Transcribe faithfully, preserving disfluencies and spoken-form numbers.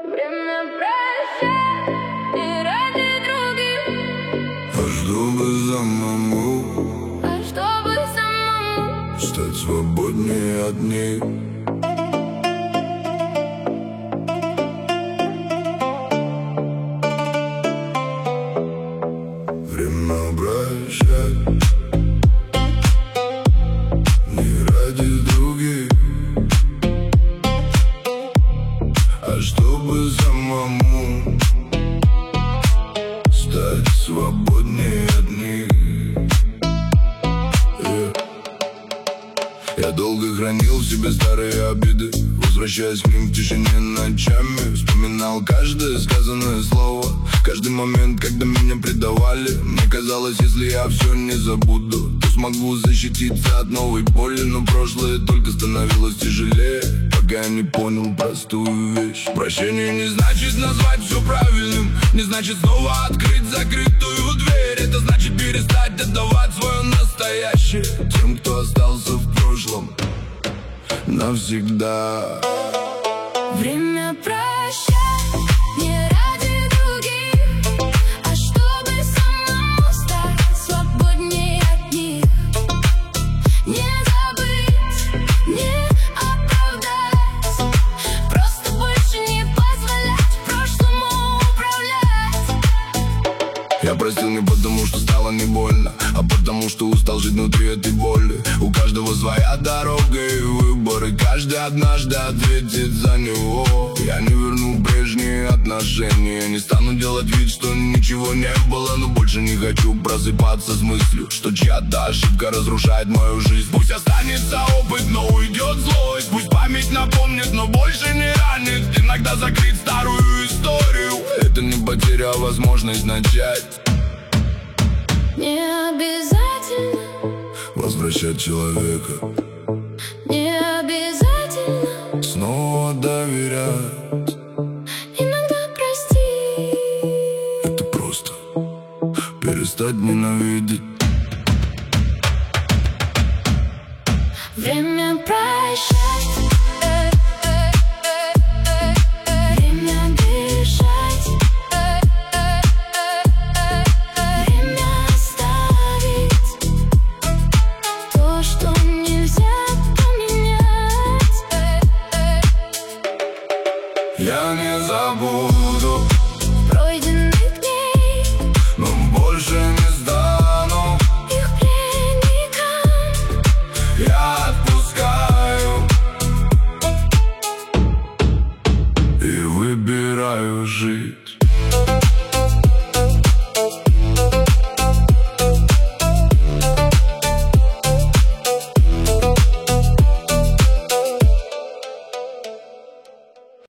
Время прощать и ради других. А чтобы самому, а чтобы самому стать свободнее от них. Время прощать не ради других, а чтобы самому стать свободнее от них. yeah. Я долго хранил в себе старые обиды, возвращаясь к ним в тишине ночами. Вспоминал каждое сказанное слово, каждый момент, когда меня предавали. Мне казалось, если я все не забуду, то смогу защититься от новой боли. Но прошлое только становилось тяжелее, пока я не понял простую вещь. Прощение не значит назвать все правильным, не значит снова открыть закрытую дверь. Это значит перестать отдавать свое настоящее тем, кто остался в прошлом навсегда. Время прощать не ради других, а чтобы самому стать свободнее от них. Не забыть, не оправдать, просто больше не позволять прошлому управлять. Я простил не потому, что стало не больно, а потому, что устал жить внутри этой боли. У каждого своя дорога и выбор, и каждый однажды ответит за него. Я не верну прежние отношения, не стану делать вид, что ничего не было. Но больше не хочу просыпаться с мыслью, что чья-то ошибка разрушает мою жизнь. Пусть останется опыт, но уйдет злость. Пусть память напомнит, но больше не ранит. Иногда закрыть старую историю — это не потеря, а возможность начать. Не обязательно возвращать человека, не обязательно снова доверять. иногда простить. Это просто перестать ненавидеть. Время прощать, э, э, э, э, э. Время бежать, э, э, э, э, э. Время оставить то, что нельзя поменять. э, э. Я не забуду Пройденных дней, но больше не стану их пленником. Я отпускаю и выбираю жить.